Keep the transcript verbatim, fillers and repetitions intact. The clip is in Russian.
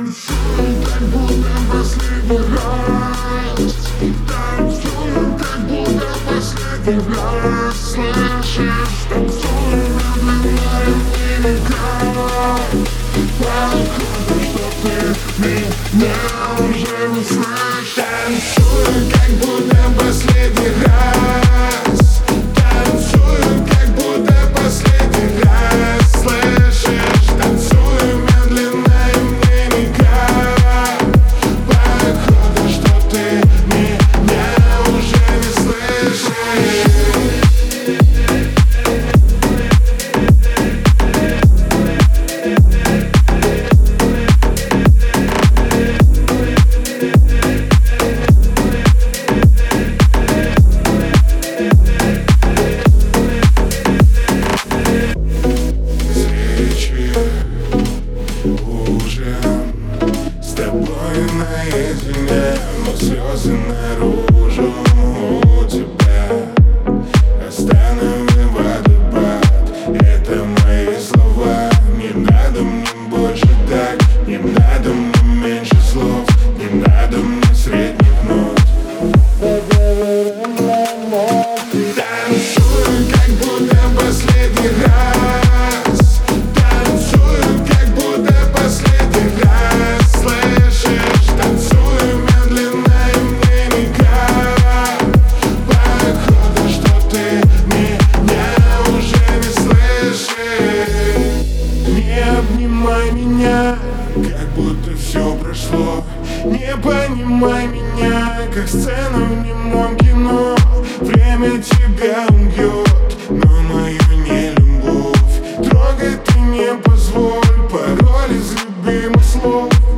Танцуем, как будто последний раз. Танцуем, как будто последний раз. Слышишь, танцуем медленно и никак. Походу, что ты меня уже не слышишь. Танцуем, как будто последний раз. Танцуем, как будто последний раз. Слышишь, танцуем медленно и мне никак. Походу, что ты меня уже не слышишь. С тобой наедине, но слезы наружу. У тебя останови водопад. Это мои слова. Не надо мне больше так. Не надо мне меньше слов. Не надо мне средних нот. Танцуем, как будто последний раз. Танцуем, как будто последний раз. Слышишь, танцуем медленно и мне никак. Походу, что ты меня уже не слышишь. Не обнимай меня, как будто все прошло. Не понимай меня, как сцена в немом кино. Время тебя убьет, но мою не любовь. Трогай ты не позволь, пароль из любимых слов.